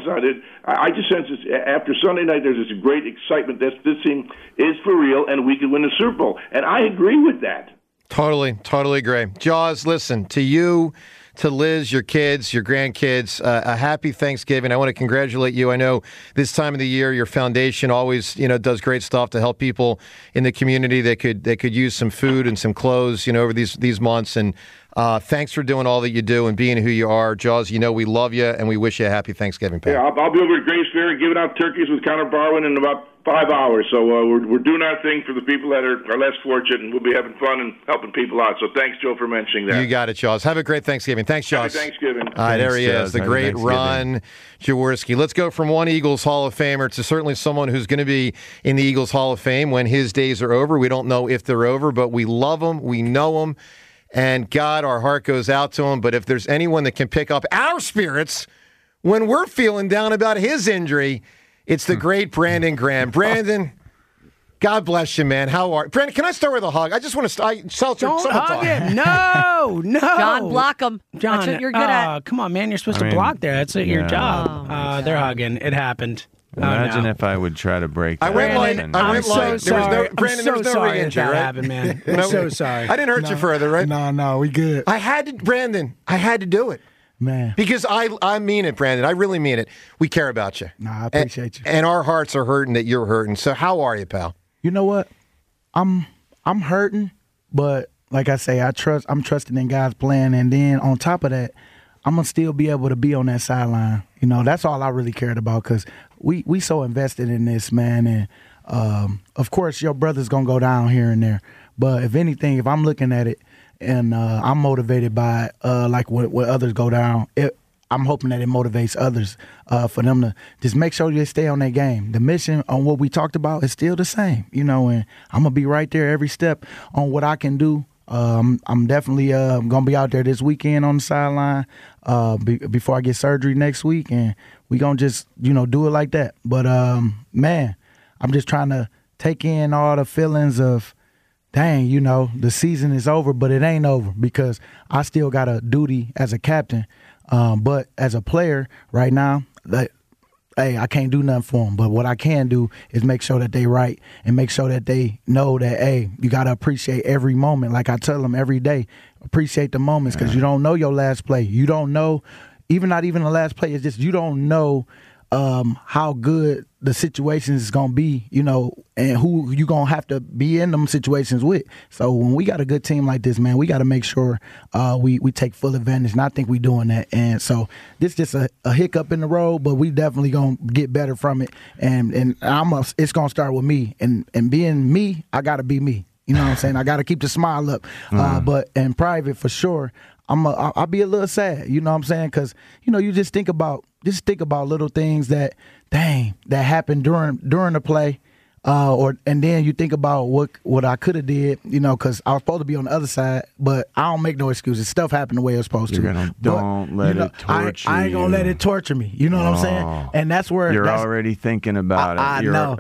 I just sense this, after Sunday night, there's this great excitement that this team is for real, and we can win the Super Bowl. And I agree with that. Totally agree. Jaws, listen, to you, to Liz, your kids, your grandkids, a happy Thanksgiving. I want to congratulate you. I know this time of the year, your foundation always, does great stuff to help people in the community that could use some food and some clothes, over these months. And thanks for doing all that you do and being who you are. Jaws, we love you and we wish you a happy Thanksgiving, pal. Yeah, I'll be over at Grace Fair and giving out turkeys with Connor Barwin in about 5 hours. So we're doing our thing for the people that are less fortunate, and we'll be having fun and helping people out. So thanks, Joe, for mentioning that. You got it, Jaws. Have a great Thanksgiving. Thanks, Jaws. Happy Thanksgiving. All right, there he is, the great Ron Jaworski. Let's go from one Eagles Hall of Famer to certainly someone who's going to be in the Eagles Hall of Fame when his days are over. We don't know if they're over, but we love him. We know him. And God, our heart goes out to him. But if there's anyone that can pick up our spirits when we're feeling down about his injury, it's the great Brandon Graham. Brandon, God bless you, man. How are you? Brandon, can I start with a hug? I just want to Seltzer, don't hug him. No. John, block him. John, that's what you're good at. Come on, man. You're supposed to block there. That's your job. They're hugging. It happened. Imagine if I would try to break that. I'm so sorry. Brandon, there was no re-injury, right? Happened, man. I'm so sorry. I didn't hurt you further, right? No, we good. I had to do it. Man. Because I mean it, Brandon. I really mean it. We care about you. I appreciate you. And our hearts are hurting that you're hurting. So how are you, pal? You know what? I'm hurting, but like I say, I'm trusting in God's plan, and then on top of that, I'm gonna still be able to be on that sideline. That's all I really cared about, because we so invested in this, man. And of course, your brother's gonna go down here and there, but if anything, if I'm looking at it and I'm motivated by like when others go down, I'm hoping that it motivates others for them to just make sure they stay on their game. The mission on what we talked about is still the same, and I'm gonna be right there every step on what I can do. I'm definitely gonna be out there this weekend on the sideline before I get surgery next week, and we gonna just do it like that. But man, I'm just trying to take in all the feelings of, dang, the season is over, but it ain't over, because I still got a duty as a captain. But as a player right now, hey, I can't do nothing for them. But what I can do is make sure that they right and make sure that they know that, hey, you got to appreciate every moment. Like I tell them every day, appreciate the moments because you don't know your last play. You don't know, not even the last play. It's just you don't know how good the situation is going to be, and who you going to have to be in them situations with. So when we got a good team like this, man, we got to make sure we take full advantage, and I think we doing that. And so this is just a hiccup in the road, but we definitely going to get better from it. And it's going to start with me. And being me, I got to be me. You know what I'm saying? I got to keep the smile up. But in private, for sure, I'll be a little sad. You know what I'm saying? Because, you just think about little things that happened during the play. And then you think about what I could have did, because I was supposed to be on the other side, but I don't make no excuses. Stuff happened the way it was supposed to. Don't let it torture you. I ain't going to let it torture me. You know what I'm saying? And that's where you're already thinking about it. I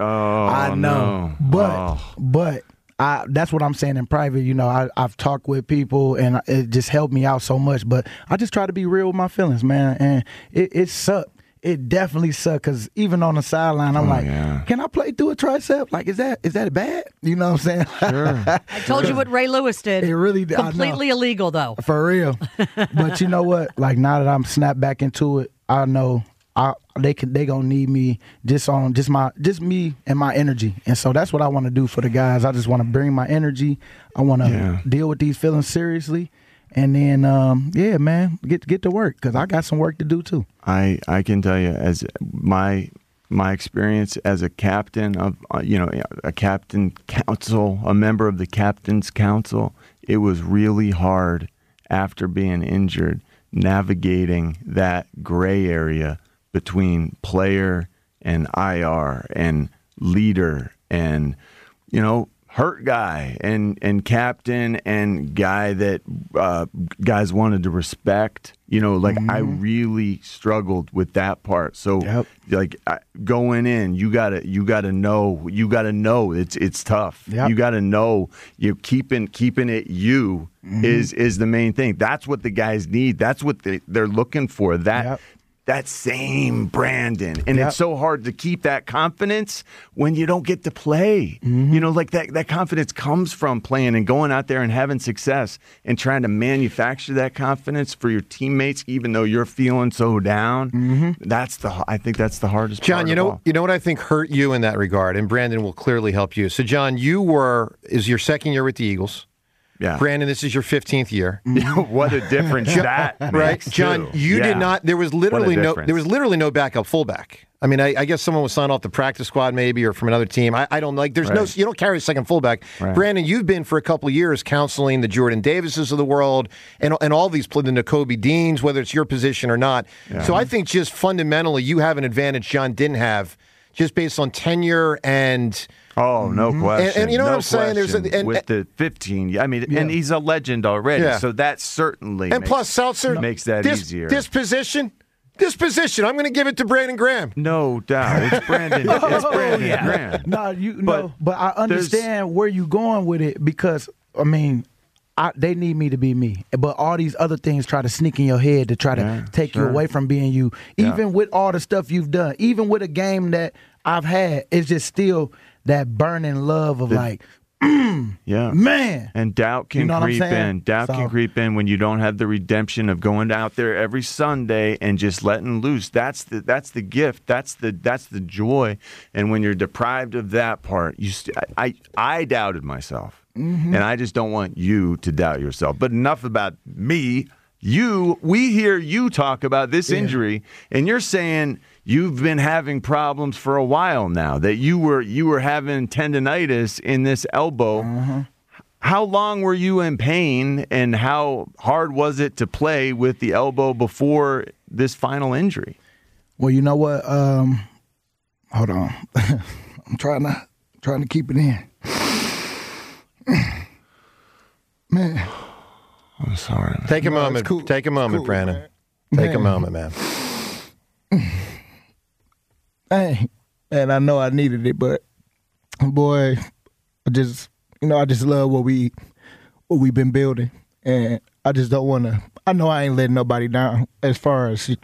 know. But that's what I'm saying in private. I've talked with people, and it just helped me out so much. But I just try to be real with my feelings, man. And it sucked. It definitely sucked because even on the sideline, I'm can I play through a tricep? Like, is that bad? You know what I'm saying? Sure. I told you what Ray Lewis did. It really did. Completely illegal, though. For real. But you know what? Like, now that I'm snapped back into it, I know they gonna need me just me and my energy. And so that's what I want to do for the guys. I just want to bring my energy. I want to deal with these feelings seriously. And then, man, get to work because I got some work to do too. I can tell you, as my experience as a captain of, a captain council, a member of the captain's council, it was really hard after being injured, navigating that gray area between player and IR and leader and, hurt guy and captain and guy that guys wanted to respect. I really struggled with that part. So going in, you gotta know it's tough. Yep. You gotta know you keeping it is the main thing. That's what the guys need. That's what they're looking for. That same Brandon. And it's so hard to keep that confidence when you don't get to play. That confidence comes from playing and going out there and having success and trying to manufacture that confidence for your teammates, even though you're feeling so down. I think that's the hardest John, part. John, you know what I think hurt you in that regard, and Brandon will clearly help you. So, John, is your second year with the Eagles. Yeah. Brandon, this is your 15th year. What a difference that makes, right? John, you did not. There was literally no backup fullback. I mean, I guess someone was signed off the practice squad maybe or from another team. I don't like. There's no. You don't carry a second fullback. Right. Brandon, you've been for a couple of years counseling the Jordan Davises of the world and all these the Nakobe Deans, whether it's your position or not. Yeah. So I think just fundamentally you have an advantage John didn't have, just based on tenure and. Oh, no question. And you know what I'm saying? With the 15, and he's a legend already, so that certainly makes that easier. This position, I'm going to give it to Brandon Graham. No doubt. It's Brandon. It's Brandon Graham. But I understand where you're going with it because, they need me to be me. But all these other things try to sneak in your head to try to take you away from being you. Even with all the stuff you've done, even with a game that I've had, it's just still that burning love of man. And doubt can creep in. Doubt can creep in when you don't have the redemption of going out there every Sunday and just letting loose. That's the gift. That's the joy. And when you're deprived of that part, I doubted myself. And I just don't want you to doubt yourself. But enough about me. We hear you talk about this injury, and you're saying you've been having problems for a while now, that you were having tendonitis in this elbow. How long were you in pain, and how hard was it to play with the elbow before this final injury? Well, you know what? Hold on. I'm trying to keep it in. Man. I'm sorry. Man. Take a moment. Cool. Take a moment, cool, Brandon. Take a moment, man. Hey, and I know I needed it, but boy, I just love what we've been building, and I just don't want to. I know I ain't letting nobody down as far as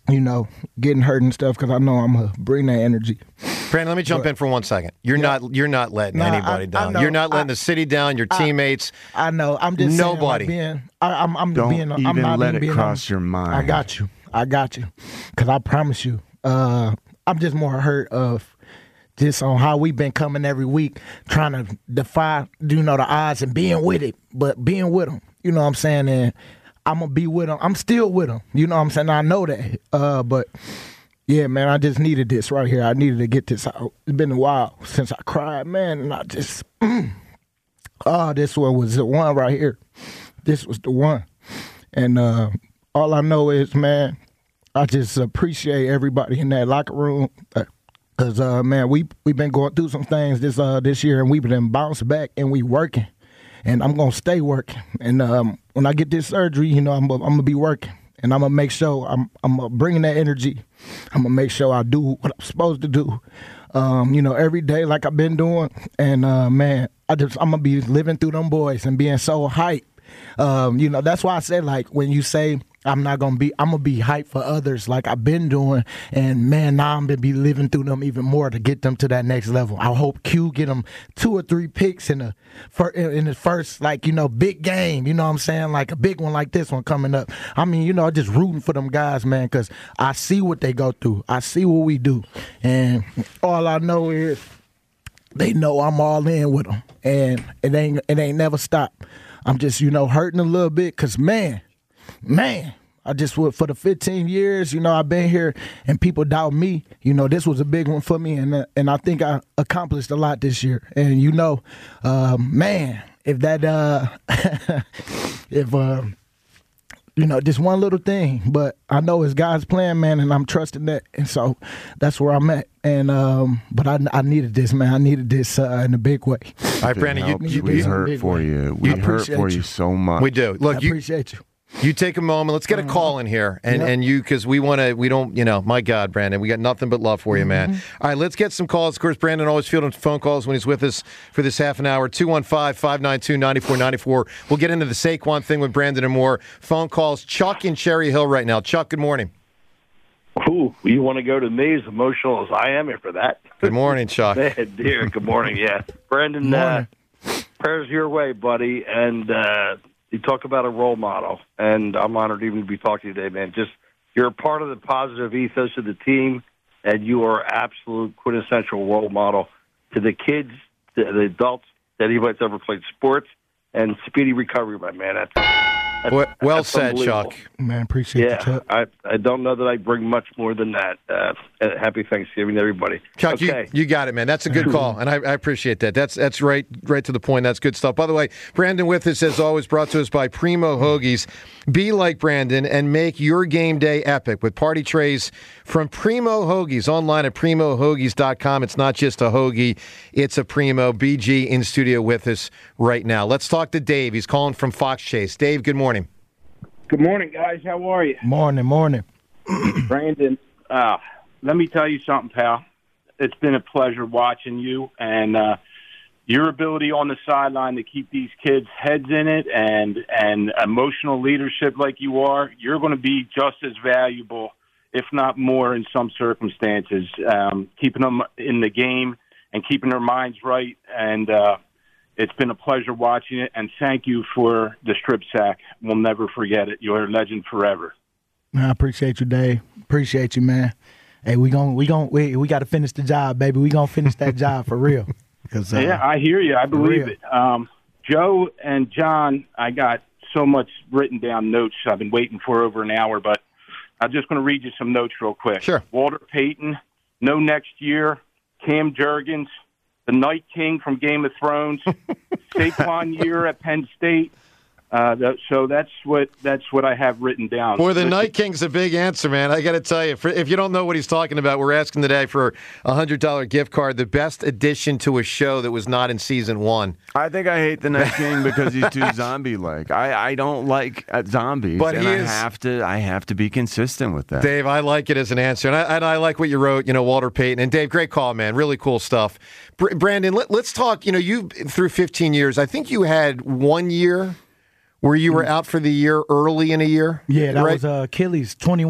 getting hurt and stuff because I know I'm going to bring that energy. Brandon, let me jump in for 1 second. You're not letting anybody down. You're not letting the city down, your teammates. I know. I'm just nobody. Saying, I'm Don't being, even I'm not let even it cross your mind. I got you. Because I promise you, I'm just more hurt of just on how we've been coming every week trying to defy, the odds and being with it, but being with them. You know what I'm saying? And I'm going to be with them. I'm still with them. You know what I'm saying? I know that. But, yeah, man, I just needed this right here. I needed to get this out. It's been a while since I cried, man, and I just, this one was the one right here. This was the one. And all I know is, man, I just appreciate everybody in that locker room. Because, man, we've been going through some things this year, and we've been bounced back, and we working. And I'm going to stay working. And when I get this surgery, I'm going to be working. And I'm going to make sure I'm bringing that energy. I'm going to make sure I do what I'm supposed to do, every day like I've been doing. And, man, I'm going to be living through them boys and being so hyped. That's why I said, like, when you say I'm going to be hyped for others like I've been doing. And, man, now I'm going to be living through them even more to get them to that next level. I hope Q get them 2 or 3 picks in the first, big game. You know what I'm saying? Like a big one like this one coming up. I mean, just rooting for them guys, man, because I see what they go through. I see what we do. And all I know is they know I'm all in with them. And it ain't never stopped. I'm just, hurting a little bit because, man, I just for the 15 years, I've been here and people doubt me. This was a big one for me, and I think I accomplished a lot this year. And man, if that just one little thing, but I know it's God's plan, man, and I'm trusting that, and so that's where I'm at. And but I needed this, man. I needed this in a big way. All right, Brandon, we hurt for you. We hurt for you so much. We do. Look, I appreciate you. You take a moment. Let's get a call in here, and you, because we don't, my God, Brandon, we got nothing but love for you, man. All right, let's get some calls. Of course, Brandon always fielding phone calls when he's with us for this half an hour. 215-592-9494. We'll get into the Saquon thing with Brandon and more. Phone calls. Chuck in Cherry Hill right now. Chuck, good morning. Ooh, you want to go to me as emotional as I am here for that? Good morning, Chuck. Man, dear, good morning. Yeah, Brandon, prayers your way, buddy, and. You talk about a role model, and I'm honored even to be talking to you today, man. Just you're a part of the positive ethos of the team, and you are absolute quintessential role model to the kids, to the adults, that anybody's ever played sports, and speedy recovery, my man. Well said, Chuck. Man, appreciate you, Chuck. I don't know that I bring much more than that. Happy Thanksgiving to everybody. Chuck, okay. you got it, man. That's a good call, and I appreciate that. That's right to the point. That's good stuff. By the way, Brandon with us, as always, brought to us by Primo Hoagies. Be like Brandon and make your game day epic with party trays from Primo Hoagies. Online at PrimoHoagies.com. It's not just a hoagie, it's a Primo. BG in studio with us right now. Let's talk to Dave. He's calling from Fox Chase. Dave, good morning. Good morning, guys. How are you? Morning. Brandon, let me tell you something, pal. It's been a pleasure watching you, and your ability on the sideline to keep these kids' heads in it and emotional leadership like you are, you're going to be just as valuable, if not more, in some circumstances, keeping them in the game and keeping their minds right. And it's been a pleasure watching it, and thank you for the strip sack. We'll never forget it. You're a legend forever. I appreciate you, Dave. Appreciate you, man. Hey, we got to finish the job, baby. We gonna finish that job for real. Yeah, I hear you. I believe it. Joe and John, I got so much written down notes I've been waiting for over an hour, but I'm just going to read you some notes real quick. Sure. Walter Payton, no next year. Cam Jurgens, the Night King from Game of Thrones. Saquon year at Penn State. So that's what I have written down. Boy, the Night King's a big answer, man. I got to tell you, if you don't know what he's talking about, we're asking today for a $100 gift card, the best addition to a show that was not in season 1. I think I hate the Night King because he's too zombie-like. I don't like zombies, but I have to be consistent with that. Dave, I like it as an answer, and I like what you wrote. Walter Payton and Dave, great call, man. Really cool stuff. Brandon, let's talk. You through 15 years, I think you had 1 year where you were out for the year early in a year? Yeah, that was Achilles 21.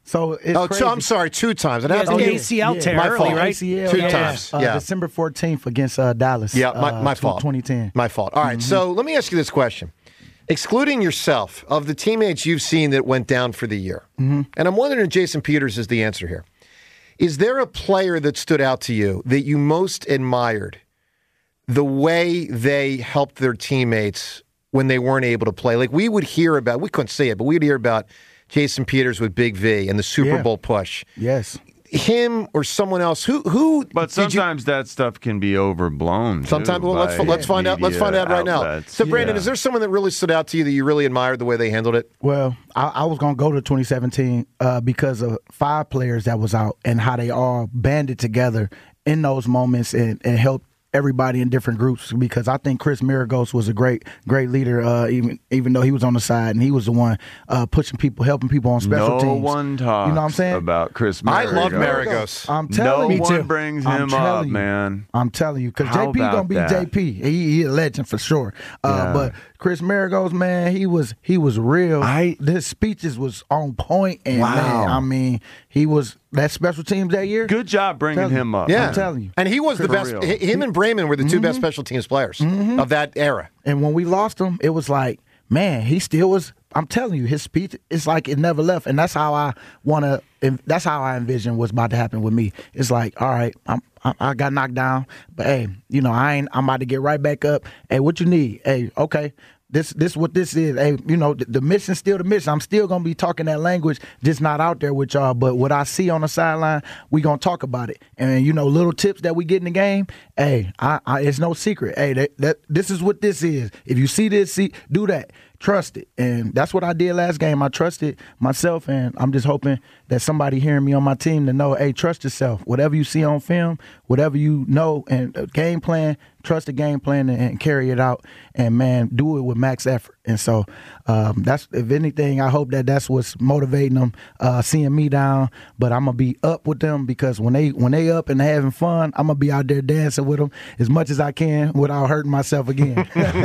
So it's crazy. I'm sorry, 2 times. It happened. ACL tear my early, fault. right? ACL, 2 times. Yeah. December 14th against Dallas. Yeah, my fault. 2010. My fault. All right, so let me ask you this question. Excluding yourself, of the teammates you've seen that went down for the year, and I'm wondering if Jason Peters is the answer here, is there a player that stood out to you that you most admired the way they helped their teammates when they weren't able to play? Like we couldn't say it, but we'd hear about Jason Peters with Big V and the Super Bowl push. Yes. Him or someone else who but sometimes that stuff can be overblown. Sometimes let's find out right now. So Brandon, is there someone that really stood out to you that you really admired the way they handled it? Well, I was going to go to 2017 because of 5 players that was out and how they all banded together in those moments and helped everybody in different groups, because I think Chris Maragos was a great leader, even though he was on the side and he was the one pushing people, helping people on special teams. No one talks you know what I'm saying? about Chris Maragos. I love Maragos. I'm telling you. No one brings him up, man. I'm telling you, because JP going to be JP. He a legend for sure. But Chris Maragos, man, he was real. His speeches was on point, and man, I mean, he was that special teams that year. Good job bringing him up. Yeah. I'm telling you. And he was the best. Him and Brayman were the 2 best special teams players of that era. And when we lost him, it was like, man, he still was. I'm telling you, his speech, it's like it never left. And that's how I that's how I envisioned what's about to happen with me. It's like, all right, I got knocked down, but hey, I'm about to get right back up. Hey, what you need? Hey, okay. This what this is. Hey, the mission's still the mission. I'm still gonna be talking that language, just not out there with y'all. But what I see on the sideline, we gonna talk about it. And little tips that we get in the game. Hey, it's no secret. Hey, this is what this is. If you see this, do that. Trust it. And that's what I did last game. I trusted myself, and I'm just hoping that somebody hearing me on my team to know, hey, trust yourself. Whatever you see on film, whatever you know, and game plan, trust the game plan and carry it out. And, man, do it with max effort. And so that's, if anything, I hope that's what's motivating them, seeing me down. But I'm going to be up with them, because when they up and having fun, I'm going to be out there dancing with them as much as I can without hurting myself again.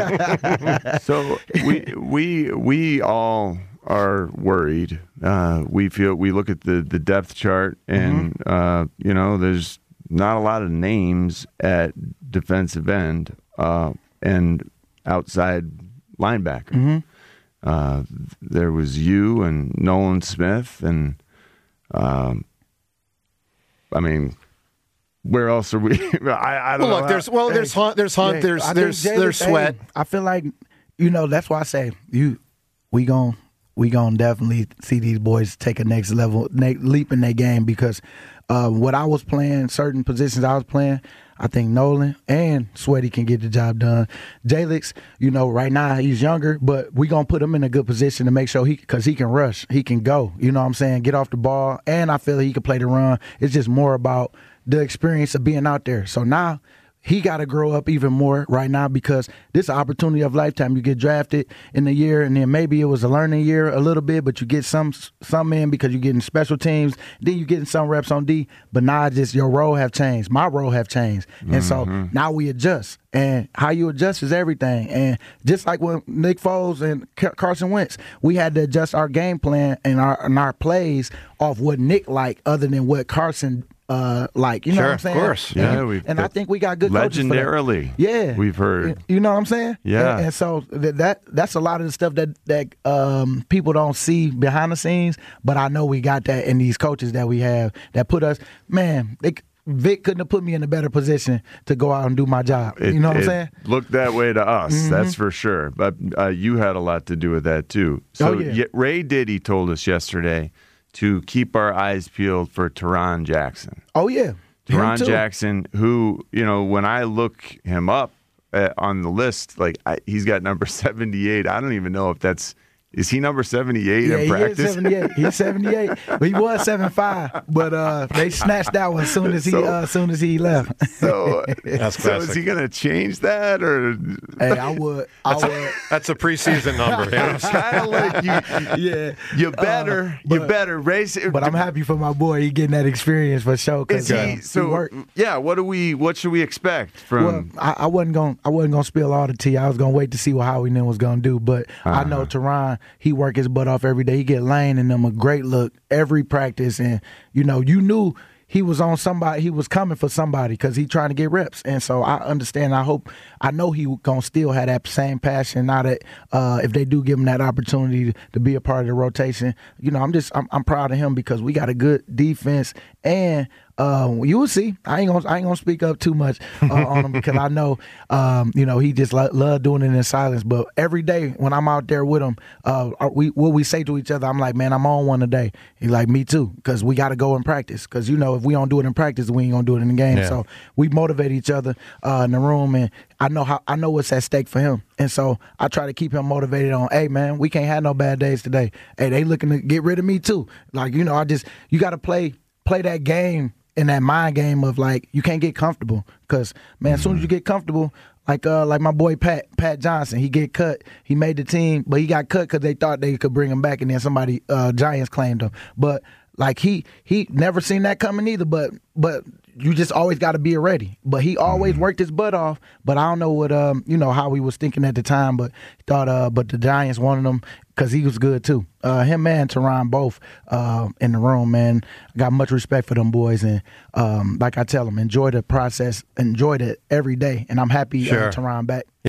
So we all are worried. We look at the depth chart, and there's not a lot of names at defensive end and outside linebacker. There was you and Nolan Smith, and I mean, where else are we? I don't know. Look, there's Hunt, there's Sweat. I feel like that's why I say we gon' definitely see these boys take a next level leap in their game, because what I was playing, certain positions I was playing, I think Nolan and Sweaty can get the job done. Jalix, right now he's younger, but we going to put him in a good position to make sure because he can rush. He can go, get off the ball, and I feel he can play the run. It's just more about the experience of being out there. So now he got to grow up even more right now, because this is an opportunity of lifetime. You get drafted in a year, and then maybe it was a learning year a little bit, but you get some in because you're getting special teams. Then you're getting some reps on D, but now just your role have changed. My role have changed. And so now we adjust. And how you adjust is everything. And just like when Nick Foles and Carson Wentz, we had to adjust our game plan and our plays off what Nick liked other than what Carson what I'm saying? Of course. Yeah, and I think we got good coaches for that. Legendarily. Yeah. We've heard. You know what I'm saying? Yeah. And so that's a lot of the stuff that people don't see behind the scenes, but I know we got that in these coaches that we have that put us, man, Vic couldn't have put me in a better position to go out and do my job. You know what I'm saying? Looked that way to us, that's for sure. But you had a lot to do with that too. So Ray Diddy told us yesterday to keep our eyes peeled for Teron Jackson. Oh, yeah. Teron Jackson, who, when I look him up on the list, he's got number 78. I don't even know if is he number 78 in practice? Yeah, he is 78. He's 78. He was 75, but they snatched that one as soon as he left. So, that's so is he going to change that, or? Hey, I would. That's a preseason number. It's kind of like you better race it. But I'm happy for my boy. He getting that experience for sure. What should we expect from? Well, I wasn't gonna spill all the tea. I was gonna wait to see what Howie Nim was gonna do, but I know Teron. he work his butt off every day. He get Lane and them a great look every practice, and you knew he was on somebody. He was coming for somebody because he trying to get reps. And so I understand. I know he gonna still have that same passion. Now that if they do give him that opportunity to be a part of the rotation, I'm proud of him because we got a good defense, and you will see. I ain't gonna speak up too much on him because I know he just love doing it in silence. But every day when I'm out there with him, what we say to each other, I'm like, man, I'm on one today. He's like, me too, because we got to go in practice. Because if we don't do it in practice, we ain't gonna do it in the game. Yeah. So we motivate each other in the room, and I know what's at stake for him. And so I try to keep him motivated on, hey man, we can't have no bad days today. Hey, they looking to get rid of me too. Like you got to play that game. In that mind game of like you can't get comfortable because man, as soon as you get comfortable, like my boy Pat Johnson, he get cut. He made the team, but he got cut because they thought they could bring him back, and then somebody Giants claimed him. But like he never seen that coming either. But you just always got to be ready. But he always worked his butt off. But I don't know what how he was thinking at the time. But thought but the Giants wanted him because he was good too. Him and Teron both in the room, man. I got much respect for them boys, and like I tell them, enjoy the process, enjoy it every day. And I'm happy Teron back.